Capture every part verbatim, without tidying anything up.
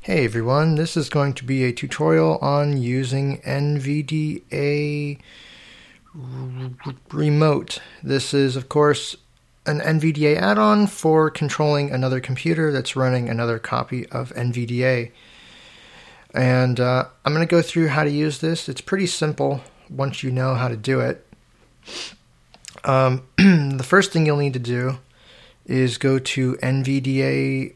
Hey everyone, this is going to be a tutorial on using N V D A Remote. This is, of course, an N V D A add-on for controlling another computer that's running another copy of N V D A. And uh, I'm going to go through how to use this. It's pretty simple once you know how to do it. Um, the first thing you'll need to do is go to N V D A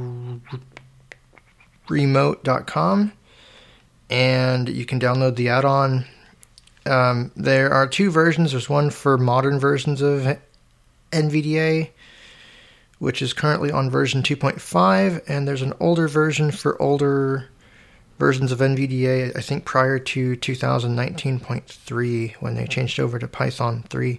remote dot com and you can download the add-on. Um, there are two versions. There's one for modern versions of N V D A, which is currently on version two point five, and there's an older version for older versions of N V D A, I think prior to two thousand nineteen point three, when they changed over to Python three.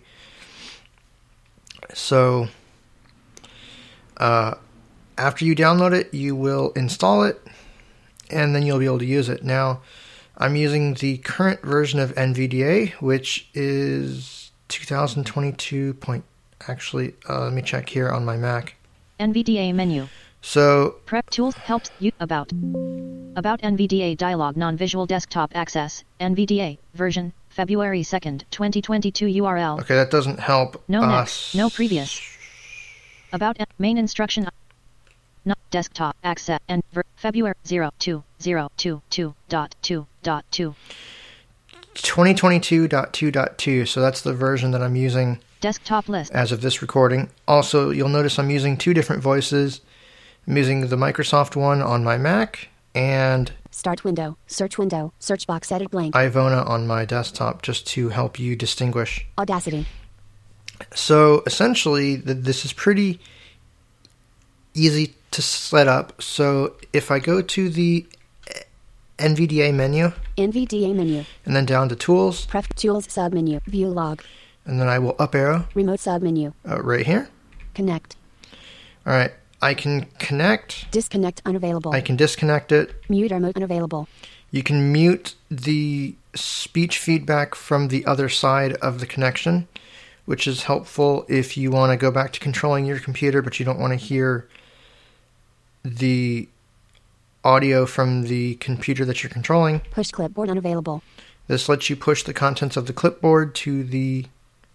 So uh, after you download it, you will install it, and then you'll be able to use it. Now, I'm using the current version of N V D A, which is two thousand twenty-two. Point, actually, uh, let me check here on my Mac. N V D A menu. So, Prep tools helps you about about N V D A dialog non-visual desktop access N V D A version February second, twenty twenty-two U R L. Okay, that doesn't help no us. Next, no previous. About main instruction. Not desktop access and ver, February zero two zero two two dot two dot two. twenty twenty-two dot two dot two, so that's the version that I'm using. Desktop list. As of this recording. Also, you'll notice I'm using two different voices. I'm using the Microsoft one on my Mac and Start window, search window, search box edit blank. Ivona on my desktop, just to help you distinguish. Audacity. So essentially, th- this is pretty easy to set up. So if I go to the N V D A menu, N V D A menu, and then down to Tools, Pref Tools submenu, View log, and then I will up arrow, Remote submenu, uh, right here. Connect. All right, I can connect. Disconnect unavailable. I can disconnect it. Mute remote unavailable. You can mute the speech feedback from the other side of the connection, which is helpful if you want to go back to controlling your computer, but you don't want to hear the audio from the computer that you're controlling. Push clipboard unavailable. This lets you push the contents of the clipboard to the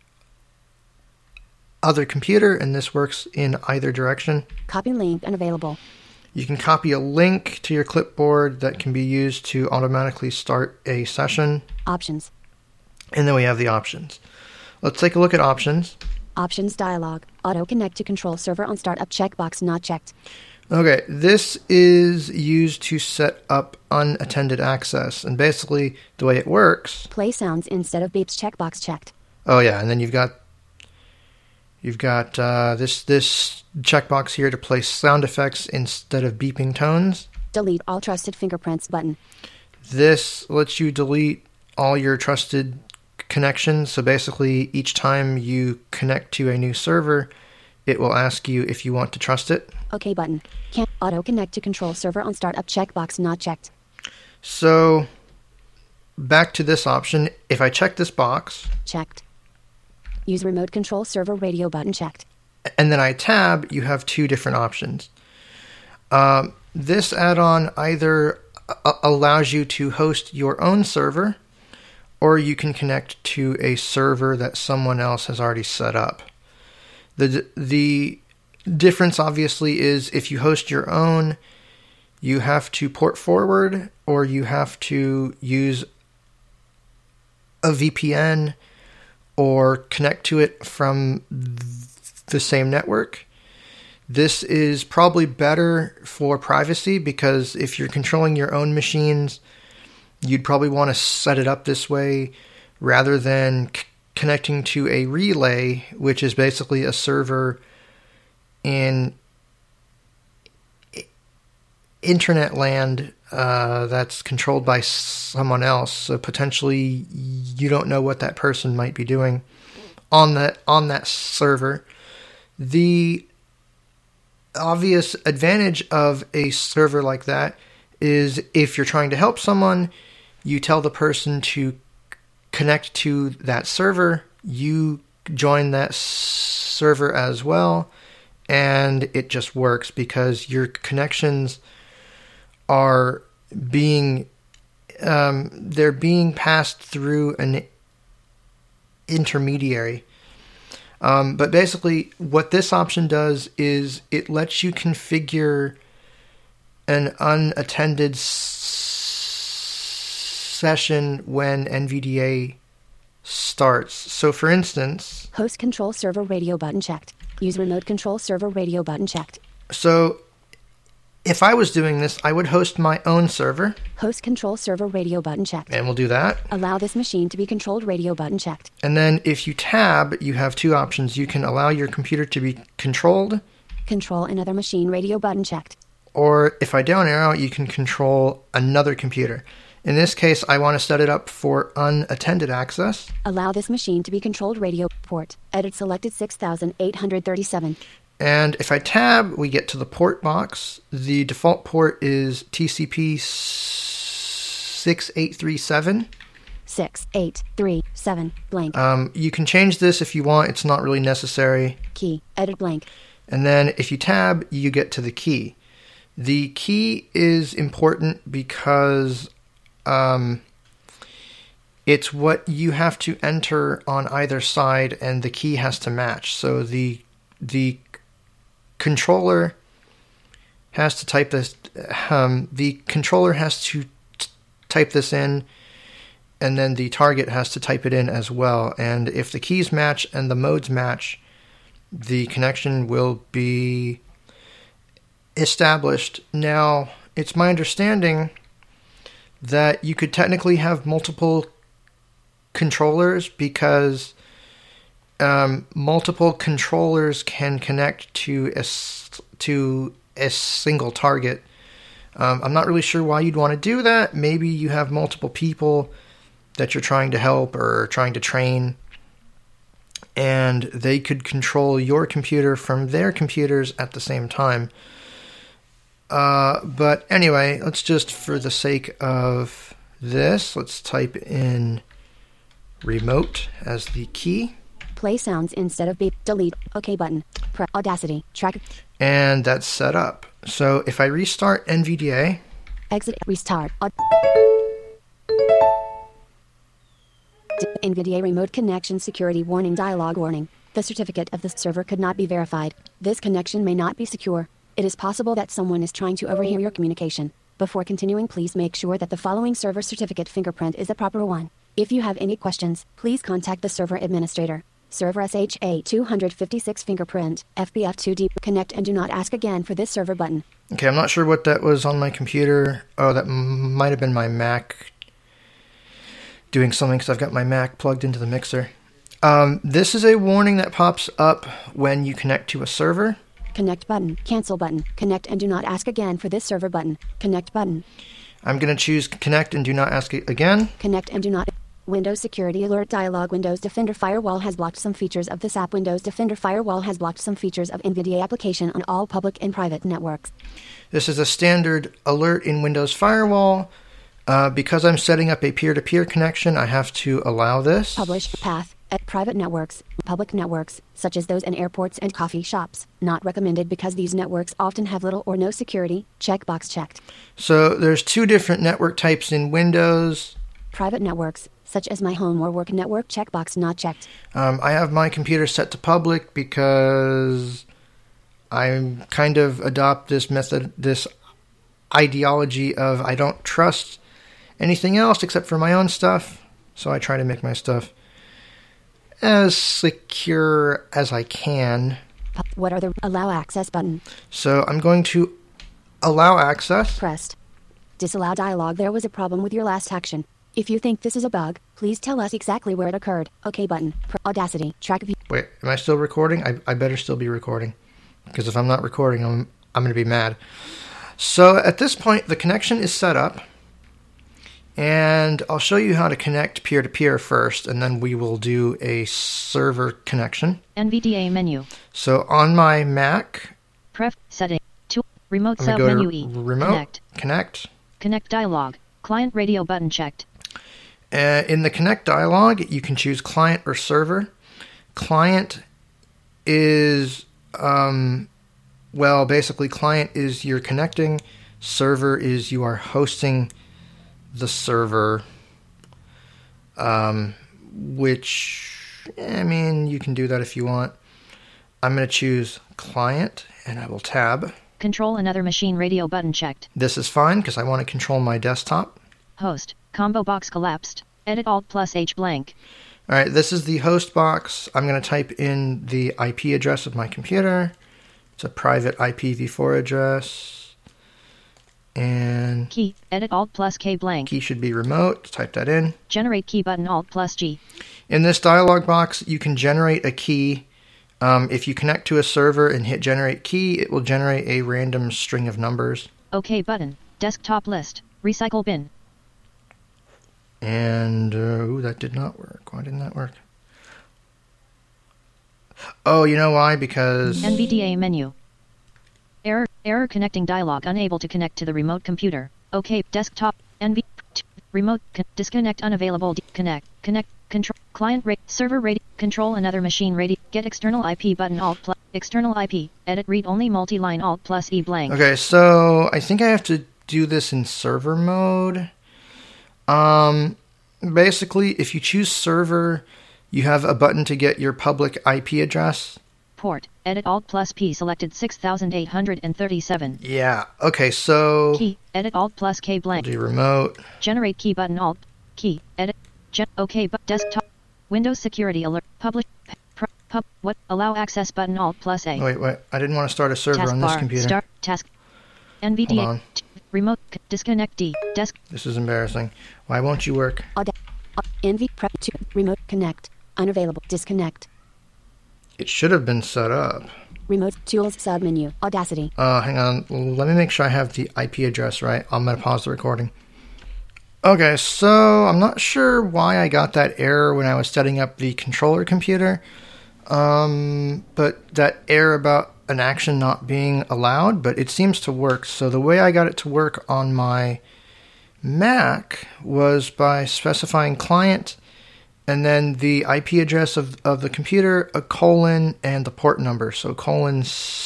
other computer, and this works in either direction. Copy link unavailable. You can copy a link to your clipboard that can be used to automatically start a session. Options. And then we have the options. Let's take a look at options. Options dialog. Auto connect to control server on startup checkbox not checked. Okay, this is used to set up unattended access. And basically, the way it works... Play sounds instead of beeps checkbox checked. Oh yeah, and then you've got you've got uh, this this checkbox here to play sound effects instead of beeping tones. Delete all trusted fingerprints button. This lets you delete all your trusted connections. So basically, each time you connect to a new server, it will ask you if you want to trust it. OK button. Can't auto connect to control server on startup checkbox not checked. So back to this option. If I check this box, checked. Use remote control server radio button checked. And then I tab, you have two different options. Um, this add-on either a- allows you to host your own server, or you can connect to a server that someone else has already set up. The the difference obviously is if you host your own, you have to port forward, or you have to use a V P N or connect to it from the same network. This is probably better for privacy, because if you're controlling your own machines, you'd probably want to set it up this way rather than c- connecting to a relay, which is basically a server in internet land uh, that's controlled by someone else. So potentially you don't know what that person might be doing on that on that server. The obvious advantage of a server like that is if you're trying to help someone, you tell the person to connect to that server, you join that server as well, and it just works because your connections are being um, they're being passed through an intermediary. Um, but basically, what this option does is it lets you configure an unattended s- session when N V D A starts. So, for instance, Host control server radio button checked. Use remote control server radio button checked. So, if I was doing this, I would host my own server. Host control server radio button checked. And we'll do that. Allow this machine to be controlled radio button checked. And then if you tab, you have two options. You can allow your computer to be controlled. Control another machine radio button checked. Or if I down arrow, you can control another computer. In this case, I want to set it up for unattended access. Allow this machine to be controlled radio port. Edit selected six thousand eight hundred thirty-seven. And if I tab, we get to the port box. The default port is T C P six eight three seven. six eight three seven blank. Um, you can change this if you want. It's not really necessary. Key. Edit blank. And then if you tab, you get to the key. The key is important because um, it's what you have to enter on either side, and the key has to match. So the the controller has to type this. Um, the controller has to t- type this in, and then the target has to type it in as well. And if the keys match and the modes match, the connection will be established. Now, it's my understanding that you could technically have multiple controllers because um, multiple controllers can connect to a, to a single target. Um, I'm not really sure why you'd want to do that. Maybe you have multiple people that you're trying to help or trying to train, and they could control your computer from their computers at the same time. Uh, but anyway, let's just, for the sake of this, let's type in remote as the key. Play sounds instead of beep. Delete. OK button. Press Audacity. Track. And that's set up. So if I restart N V D A. Exit. Restart. Aud- N V D A remote connection security warning dialog warning. The certificate of the server could not be verified. This connection may not be secure. It is possible that someone is trying to overhear your communication. Before continuing, please make sure that the following server certificate fingerprint is the proper one. If you have any questions, please contact the server administrator. Server S H A two fifty-six fingerprint, F B F two D. Connect and do not ask again for this server button. Okay, I'm not sure what that was on my computer. Oh, that m- might have been my Mac doing something because I've got my Mac plugged into the mixer. Um, this is a warning that pops up when you connect to a server. Connect button. Cancel button. Connect and do not ask again for this server button. Connect button. I'm going to choose connect and do not ask it again. Connect and do not. Windows Security Alert dialog. Windows Defender Firewall has blocked some features of this app. Windows Defender Firewall has blocked some features of N V D A application on all public and private networks. This is a standard alert in Windows Firewall. Uh, because I'm setting up a peer-to-peer connection, I have to allow this. Publish path at private networks, public networks, such as those in airports and coffee shops. Not recommended because these networks often have little or no security. Checkbox checked. So there's two different network types in Windows. Private networks, such as my home or work network. Checkbox not checked. Um, I have my computer set to public because I kind of adopt this method, this ideology of I don't trust anything else except for my own stuff. So I try to make my stuff as secure as I can. What are the allow access button? So I'm going to allow access. Pressed. Disallow dialog. There was a problem with your last action. If you think this is a bug, please tell us exactly where it occurred. OK button. Audacity. Track view. Wait, am I still recording? I, I better still be recording. Because if I'm not recording, I'm, I'm going to be mad. So at this point, the connection is set up. And I'll show you how to connect peer-to-peer first, and then we will do a server connection. N V D A menu. So on my Mac, Pref setting. To remote I'm sub going to menu go to E. remote, Connect. connect. Connect dialog. Client radio button checked. Uh, in the connect dialog, you can choose client or server. Client is, um, well, basically client is you're connecting Server is you are hosting the server, um, which, I mean, you can do that if you want. I'm going to choose client, and I will tab. Control another machine radio button checked. This is fine because I want to control my desktop. Host. Combo box collapsed. Edit Alt plus H blank. All right, this is the host box. I'm going to type in the I P address of my computer. It's a private I P v four address. And key. Edit Alt plus K blank. Key should be remote. Type that in. Generate key button Alt plus G. In this dialog box, you can generate a key. Um, if you connect to a server and hit generate key, it will generate a random string of numbers. OK button. Desktop list. Recycle bin. And, uh, ooh, that did not work. Why didn't that work? Oh, you know why? Because... N V D A menu. Error. Error connecting dialog. Unable to connect to the remote computer. OK. Desktop. N V... Remote. Con disconnect unavailable. Connect. Connect. Control. Client rate. Server rate. Control another machine radio. Get external I P button Alt plus... External I P. Edit read only multi-line Alt plus E blank. Okay, so I think I have to do this in server mode. Um, basically, if you choose server, you have a button to get your public I P address. Port. Edit Alt plus P selected six thousand eight hundred thirty-seven. Yeah. Okay, so... Key. Edit Alt plus K blank. Do remote. Generate key button Alt. Key. Edit. Gen OK but desktop. Windows security alert. Publish. Pub. What? Allow access button Alt plus A. Oh, wait, wait. I didn't want to start a server task on this bar, computer. Start. Task. N V D A. Hold on. Remote. Disconnect D. Desk. This is embarrassing. Why won't you work? N V prep to remote connect. Unavailable. Disconnect. It should have been set up. Remote tools submenu. Audacity. Uh, hang on. Let me make sure I have the I P address right. I'm going to pause the recording. Okay, so I'm not sure why I got that error when I was setting up the controller computer. Um, but that error about an action not being allowed, but it seems to work. So the way I got it to work on my Mac was by specifying client and then the I P address of, of the computer, a colon, and the port number. So colon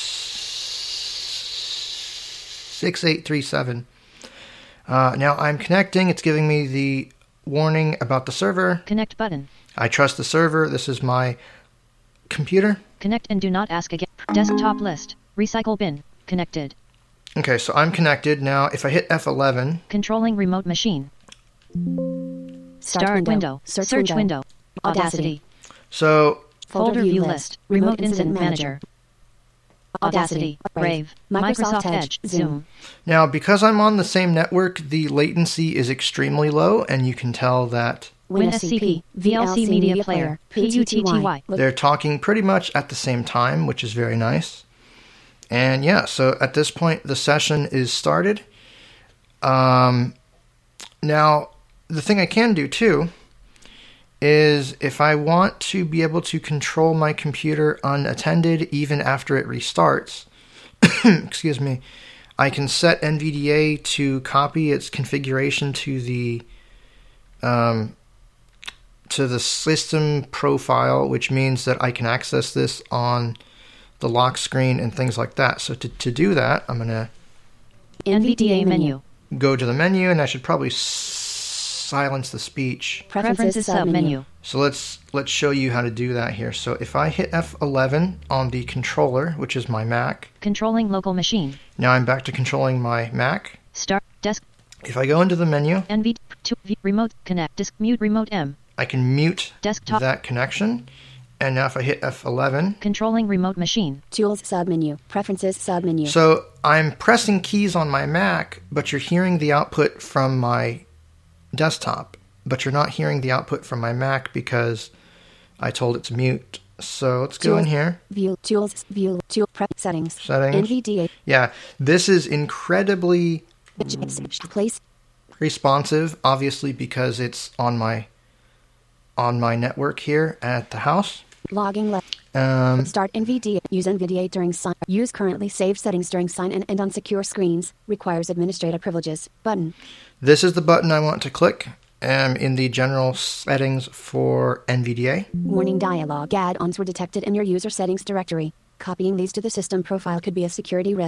six eight three seven. Uh, now I'm connecting. It's giving me the warning about the server. Connect button. I trust the server. This is my computer. Connect and do not ask again. Desktop list. Recycle bin. Connected. Okay, so I'm connected. Now if I hit F eleven. Controlling remote machine. Start, Start window. window. Search, Search window. window. Audacity. Audacity. So Folder view list. Remote incident manager. Audacity. Brave. Microsoft Edge. Zoom. now because I'm on the same network, the latency is extremely low, and you can tell that WinSCP. V L C Media Player. P U T T Y. they're talking pretty much at the same time, which is very nice. And yeah, so at this point, the session is started. Um, now, the thing I can do too is if I want to be able to control my computer unattended even after it restarts, excuse me, I can set N V D A to copy its configuration to the um, to the system profile, which means that I can access this on the lock screen and things like that. So to, to do that, I'm going to N V D A menu. go to the menu, and I should probably silence the speech. Preferences submenu. So let's let's show you how to do that here. So if I hit F eleven on the controller, which is my Mac. Controlling local machine. Now I'm back to controlling my Mac. Start. Desk. If I go into the menu, N V D A. Remote. Connect. Disk. Mute. Remote M. I can mute Desktop. that connection. And now if I hit F eleven. Controlling remote machine. Tools submenu. Preferences submenu. So I'm pressing keys on my Mac, but you're hearing the output from my desktop. But you're not hearing the output from my Mac because I told it to mute. So let's go Tools, in here. View. Tools. View. Tool. Prep. Settings. Settings. N V D A. Yeah, this is incredibly Place. responsive, obviously because it's on my on my network here at the house. Logging left. Um, Start N V D A. Use N V D A during sign. Use currently saved settings during sign in and on secure screens. Requires administrator privileges. Button. this is the button I want to click um, in the general settings for N V D A. Warning dialog. Add-ons were detected in your user settings directory. Copying these to the system profile could be a security risk.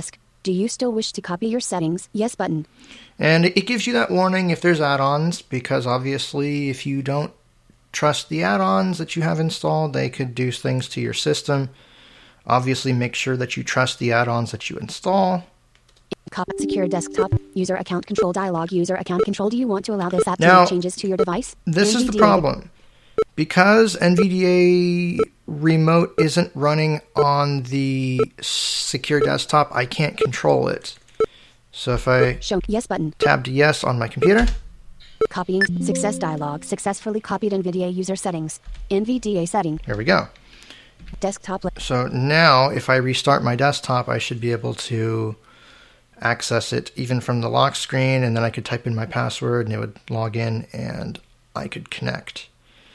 Do you still wish to copy your settings? Yes button. And it gives you that warning if there's add-ons, because obviously if you don't trust the add-ons that you have installed, they could do things to your system. Obviously make sure that you trust the add-ons that you install. Copy secure desktop. User account control dialog. User account control. Do you want to allow this app to Now, make changes to your device? This N V D A is the problem. Because N V D A Remote isn't running on the secure desktop, I can't control it. So if I Show yes button. tab to yes on my computer, Copying success dialog. Successfully copied N V D A user settings. N V D A setting. here we go. Desktop. li- So now if I restart my desktop, I should be able to access it even from the lock screen, and then I could type in my password and it would log in and I could connect.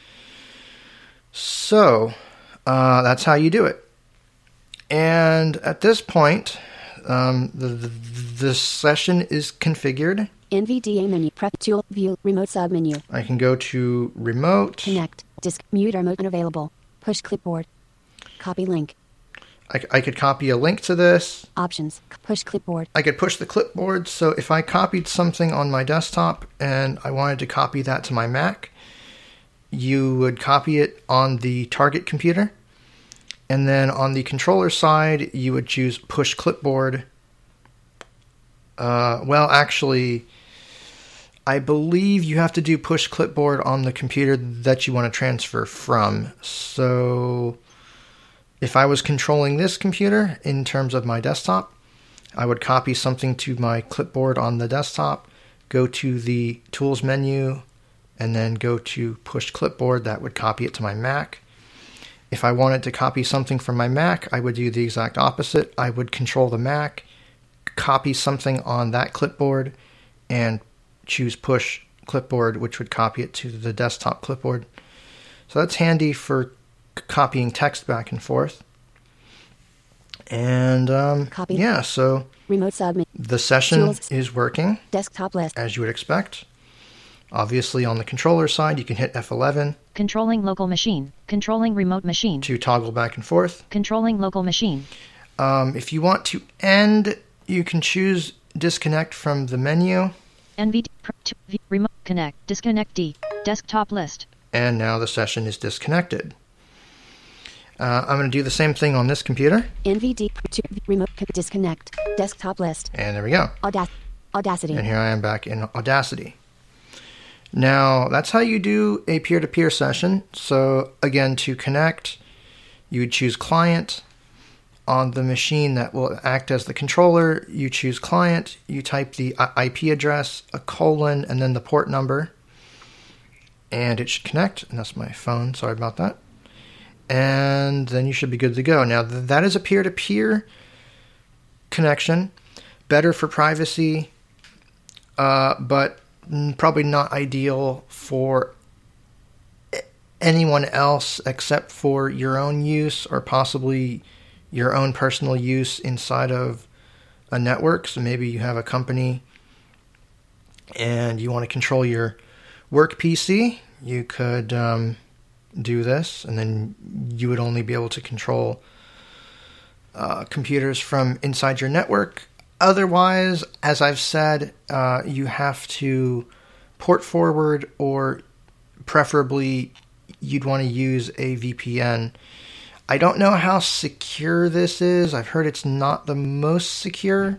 So uh, that's how you do it. And at this point, um, the, the, the session is configured. N V D A menu. Prep tool. View. Remote submenu. I can go to remote. Connect. Disk. Mute remote unavailable. Push clipboard. Copy link. I, I could copy a link to this. Options. Push clipboard. I could push the clipboard. So if I copied something on my desktop and I wanted to copy that to my Mac, you would copy it on the target computer. And then on the controller side, you would choose push clipboard. Uh, well, actually, I believe you have to do push clipboard on the computer that you want to transfer from. So if I was controlling this computer in terms of my desktop, I would copy something to my clipboard on the desktop, go to the tools menu, and then go to push clipboard. That would copy it to my Mac. If I wanted to copy something from my Mac, I would do the exact opposite. I would control the Mac, copy something on that clipboard, and choose push clipboard, which would copy it to the desktop clipboard. So that's handy for c- copying text back and forth. And um, Copy. yeah, so Remote submenu. the session Tools. is working Desktop list. as you would expect. Obviously, on the controller side, you can hit F eleven Controlling local machine. Controlling remote machine. to toggle back and forth. Controlling local machine. Um, if you want to end, you can choose disconnect from the menu. N V D. pr- to- v- Remote. Connect. Disconnect D. Desktop list. And now the session is disconnected. Uh, I'm going to do the same thing on this computer. N V D. to- Remote. con- Disconnect. Desktop list. And there we go. Audac- Audacity. And here I am back in Audacity. Now, that's how you do a peer-to-peer session. So again, to connect, you would choose client. On the machine that will act as the controller, you choose client, you type the I P address, a colon, and then the port number. And it should connect. And that's my phone. Sorry about that. And then you should be good to go. Now, th- that is a peer-to-peer connection. Better for privacy, uh, but probably not ideal for anyone else except for your own use or possibly your own personal use inside of a network. So maybe you have a company and you want to control your work P C. You could um, do this, and then you would only be able to control uh, computers from inside your network. Otherwise, as I've said, uh, you have to port forward, or preferably you'd want to use a V P N. I don't know how secure this is. I've heard it's not the most secure.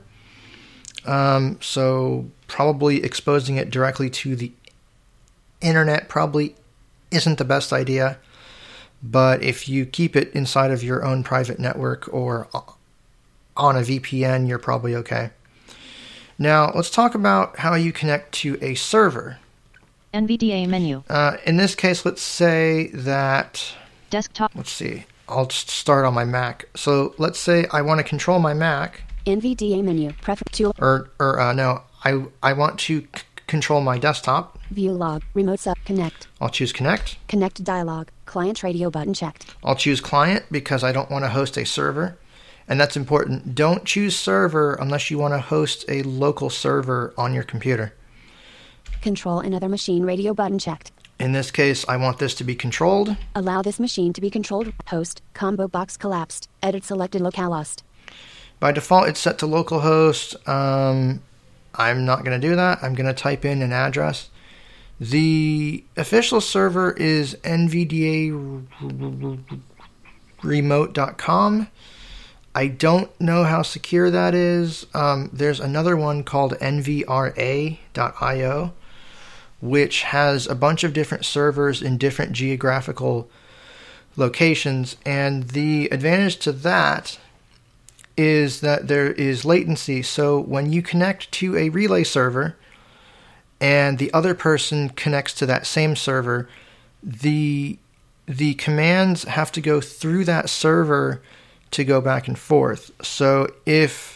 Um, so probably exposing it directly to the internet probably isn't the best idea. But if you keep it inside of your own private network or on a V P N, you're probably okay. Now, let's talk about how you connect to a server. N V D A menu. Uh, in this case, let's say that, Desktop. let's see, I'll just start on my Mac. So let's say I want to control my Mac, N V D A menu. Prefer tool. or, or uh, no, I, I want to c- control my desktop. View log. Remote sub. Connect. I'll choose connect. Connect dialog. Client radio button checked. I'll choose client because I don't want to host a server. And that's important. Don't choose server unless you want to host a local server on your computer. Control another machine radio button checked. In this case, I want this to be controlled. Allow this machine to be controlled. Host. Combo box collapsed. Edit selected localhost. By default, it's set to localhost. Um, I'm not going to do that. I'm going to type in an address. The official server is N V D A remote dot com. I don't know how secure that is. Um, there's another one called N V R A dot I O, which has a bunch of different servers in different geographical locations. And the advantage to that is that there is latency. So when you connect to a relay server and the other person connects to that same server, the the commands have to go through that server to go back and forth. So if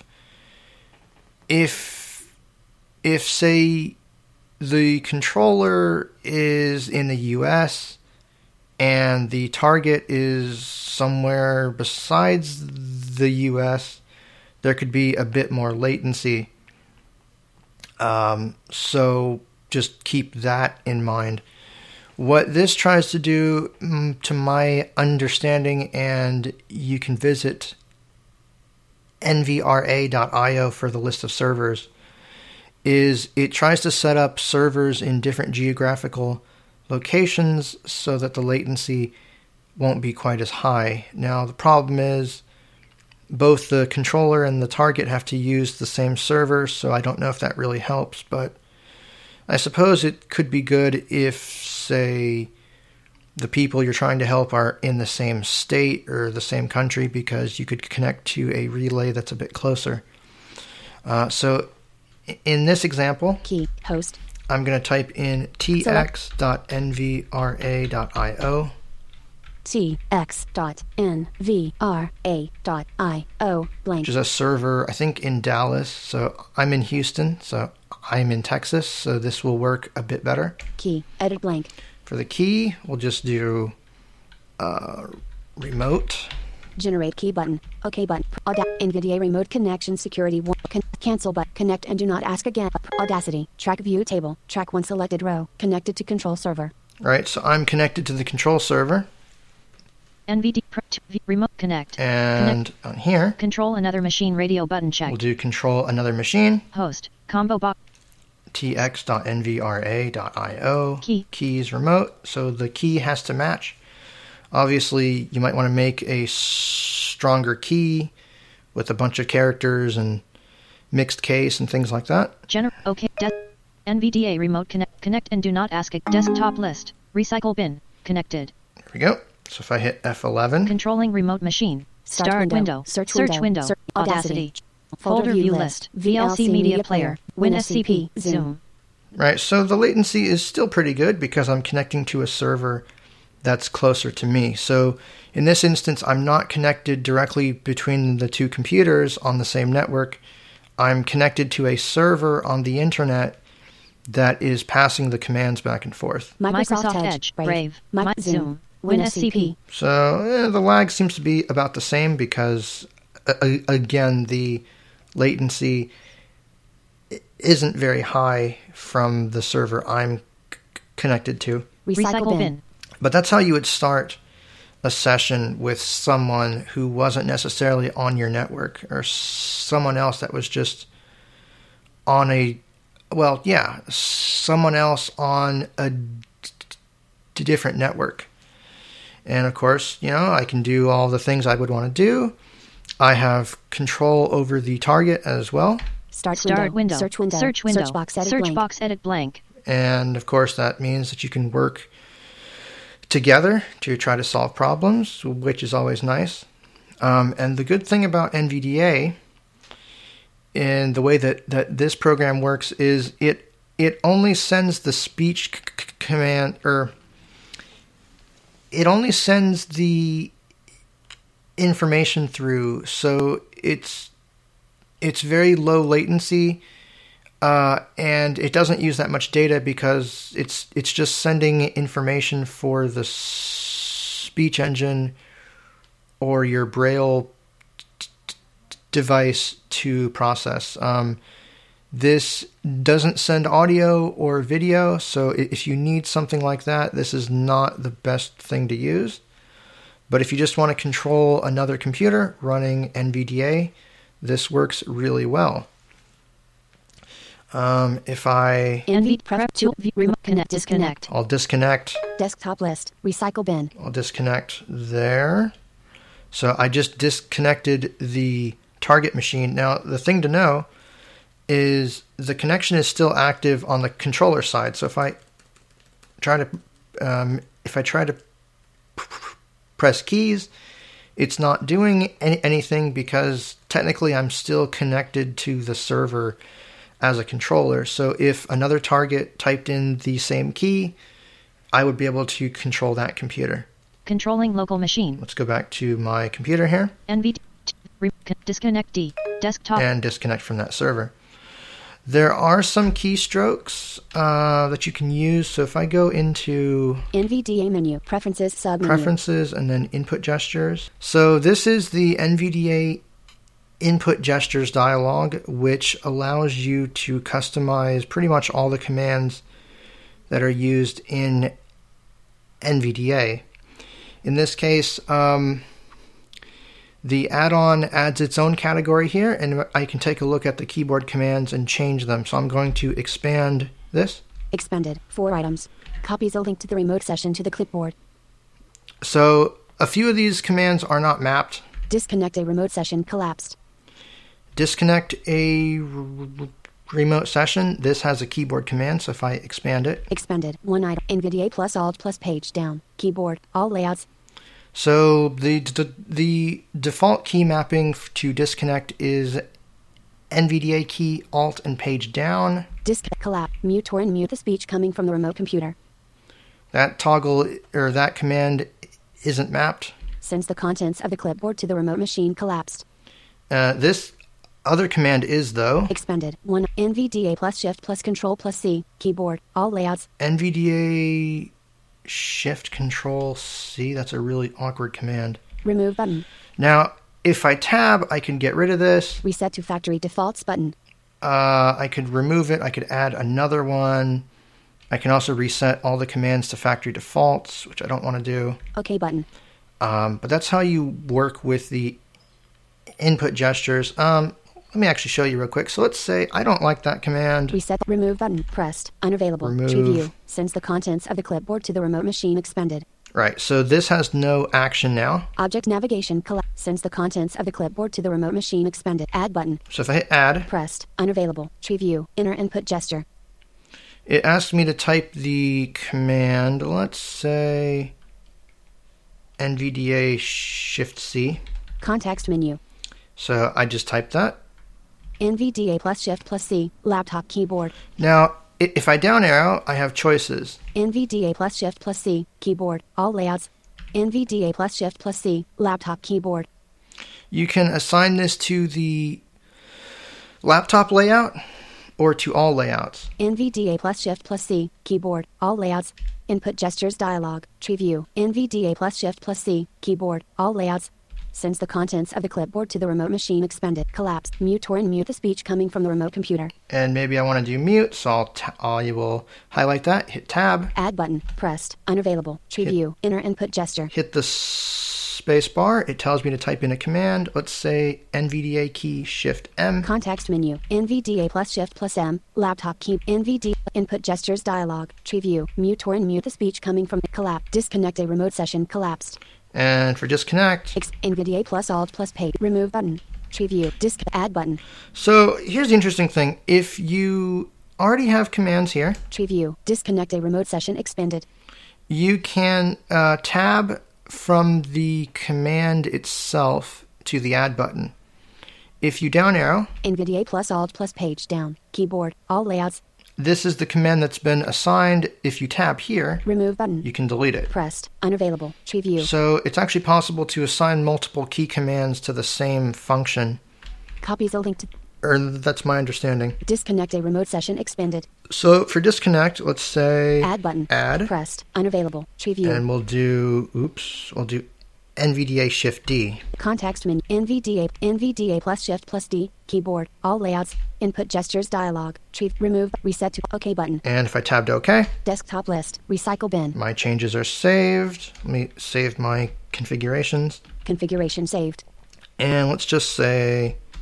if if say the controller is in the U S and the target is somewhere besides the U S, there could be a bit more latency. Um, so just keep that in mind. What this tries to do, to my understanding, and you can visit N V R A dot I O for the list of servers, is it tries to set up servers in different geographical locations so that the latency won't be quite as high. Now, the problem is both the controller and the target have to use the same server, so I don't know if that really helps, but I suppose it could be good if, say, the people you're trying to help are in the same state or the same country, because you could connect to a relay that's a bit closer. Uh, so in this example, Key host. I'm going to type in T X dot N V R A dot I O. T X dot N V R A dot I O blank. Which is a server, I think, in Dallas. So I'm in Houston, so I'm in Texas, so this will work a bit better. Key, edit blank. For the key, we'll just do uh, remote. Generate key button. OK button. Auda- NVIDIA remote connection security. One. Con- cancel button. Connect and do not ask again. Audacity. Track view table. Track one selected row. Connected to control server. Right, so I'm connected to the control server. N V D remote connect. And connect. On here, Control another machine radio button checked. we'll do control another machine. Host. Combo box. T X dot N V R A dot I O. Key. Keys remote, so the key has to match. Obviously, you might want to make a stronger key with a bunch of characters and mixed case and things like that. Gener- OK. De- N V D A remote connect. Connect and do not ask a desktop list. Recycle bin. Connected. There we go. So if I hit F eleven. Controlling remote machine. Start, Start window. window. Search Search window. window. Search- Audacity. Audacity. Folder view list. V L C Media Player. WinSCP. Zoom. Right, so the latency is still pretty good because I'm connecting to a server that's closer to me. So in this instance, I'm not connected directly between the two computers on the same network. I'm connected to a server on the internet that is passing the commands back and forth. Microsoft, Microsoft Edge. Edge. Brave. Brave. Mi- Mi- Zoom. Zoom. WinSCP. So eh, the lag seems to be about the same because, uh, again, the latency isn't very high from the server I'm c- connected to. Recycle, Recycle bin. bin. But that's how you would start a session with someone who wasn't necessarily on your network or someone else that was just on a, well, yeah, someone else on a d- d- different network. And of course, you know, I can do all the things I would want to do. I have control over the target as well. Start, Start window. window. Search window. Search window. Search box edit Search blank. box edit blank. And of course, that means that you can work together to try to solve problems, which is always nice. Um, and the good thing about N V D A and the way that, that this program works is it it only sends the speech c- c- command, or it only sends the information through. So it's it's very low latency. Uh, and it doesn't use that much data because it's it's just sending information for the s- speech engine or your Braille t- t- device to process. Um, this doesn't send audio or video, so if you need something like that, this is not the best thing to use. But if you just want to control another computer running N V D A, this works really well. Um, if I... NV prep to view remote connect disconnect. I'll disconnect. Desktop list. Recycle bin. I'll disconnect there. So I just disconnected the target machine. Now, the thing to know is the connection is still active on the controller side. So if I try to, um, if I try to press keys, it's not doing any, anything because technically I'm still connected to the server as a controller. So if another target typed in the same key, I would be able to control that computer. Controlling local machine. Let's go back to my computer here. N V re, disconnect D. Desktop. And disconnect from that server. There are some keystrokes uh, that you can use. So if I go into N V D A menu. Preferences submenu. Preferences and then Input Gestures. So this is the N V D A Input Gestures dialog, which allows you to customize pretty much all the commands that are used in N V D A. In this case, um, the add-on adds its own category here, and I can take a look at the keyboard commands and change them. So I'm going to expand this. Expanded. Four items. Copies a link to the remote session to the clipboard. So a few of these commands are not mapped. Disconnect a remote session collapsed. Disconnect a r- remote session. This has a keyboard command, so if I expand it. Expanded. One item. N V D A plus Alt plus page down. Keyboard. All layouts. So the the, the default key mapping to disconnect is N V D A key, Alt, and page down. Disconnect. Collapse. Mute or unmute the speech coming from the remote computer. That toggle or that command isn't mapped. Sends the contents of the clipboard to the remote machine collapsed. Uh, this other command is, though. Expanded. One. N V D A plus Shift plus Control plus C. Keyboard. All layouts. N V D A Shift Control C. That's a really awkward command. Remove button. Now, if I tab, I can get rid of this. Reset to factory defaults button. Uh, I could remove it. I could add another one. I can also reset all the commands to factory defaults, which I don't want to do. OK button. Um, but that's how you work with the input gestures. Um, let me actually show you real quick. So let's say I don't like that command. Reset. Remove button. Pressed. Unavailable. Remove. Tree view. Sends the contents of the clipboard to the remote machine expended. Right. So this has no action now. Object navigation collapse. Sends the contents of the clipboard to the remote machine expended. Add button. So if I hit add, Pressed. Unavailable. Tree view. Inner input gesture. it asks me to type the command. Let's say N V D A Shift C. Context menu. So I just typed that. N V D A plus Shift plus C. Laptop keyboard. Now, i- if I down arrow, I have choices. N V D A plus Shift plus C. Keyboard. All layouts. N V D A plus Shift plus C. Laptop keyboard. You can assign this to the laptop layout or to all layouts. N V D A plus Shift plus C. Keyboard. All layouts. Input gestures dialog. Tree view. N V D A plus Shift plus C. Keyboard. All layouts. Sends the contents of the clipboard to the remote machine expended. Collapse. Mute or unmute the speech coming from the remote computer. And maybe I want to do mute, so I'll ta- I will highlight that, hit tab, Add button. Pressed. Unavailable. Tree Hit- view. Inner input gesture. hit the space bar. It tells me to type in a command. Let's say N V D A key Shift M. Context menu. N V D A plus Shift plus M. Laptop key. N V D A. Input gestures dialog. Tree view. Mute or unmute the speech coming from collapse. Disconnect a remote session collapsed. And for disconnect, Ex- N V D A plus Alt plus page. Remove button. Tree view. Disc. Add button. so here's the interesting thing. If you already have commands here, Tree view. Disconnect a remote session expanded. you can uh, tab from the command itself to the add button. If you down arrow, N V D A plus Alt plus page down. Keyboard. All layouts. this is the command that's been assigned. If you tab here, Remove button. you can delete it. Pressed. Unavailable. Tree view. So it's actually possible to assign multiple key commands to the same function, Copies a link to or that's my understanding. disconnect a remote session expanded. So for disconnect, let's say Add button. add, Pressed. Unavailable. Tree view. and we'll do, oops, we'll do N V D A Shift D. Context menu. N V D A. N V D A plus Shift plus D. Keyboard. All layouts. Input gestures dialog. Tree. Remove. Reset to OK button. And if I tab to OK, Desktop list. Recycle bin. my changes are saved. Let me save my configurations. Configuration saved. And let's just say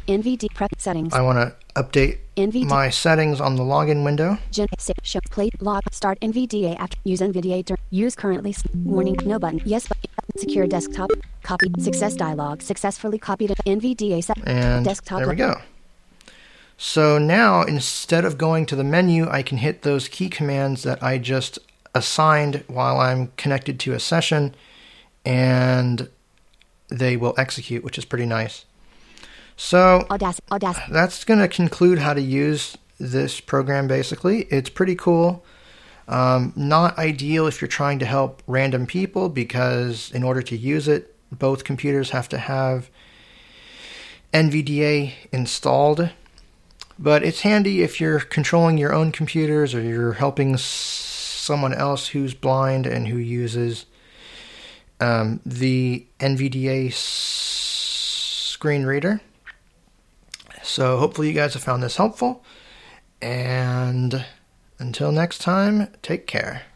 N V D A prep settings. I want to update N V D A my settings on the login window. Gen save show play log start N V D A after use N V D A dur- use currently s- warning no button yes button secure desktop copy success dialog successfully copied it N V D A set And desktop there we go. So now instead of going to the menu, I can hit those key commands that I just assigned while I'm connected to a session, and they will execute, which is pretty nice. So Audacity Audacity that's going to conclude how to use this program basically. It's pretty cool. Um, not ideal if you're trying to help random people, because in order to use it, both computers have to have N V D A installed. But it's handy if you're controlling your own computers or you're helping s- someone else who's blind and who uses um, the N V D A s- screen reader. So hopefully you guys have found this helpful. And until next time, take care.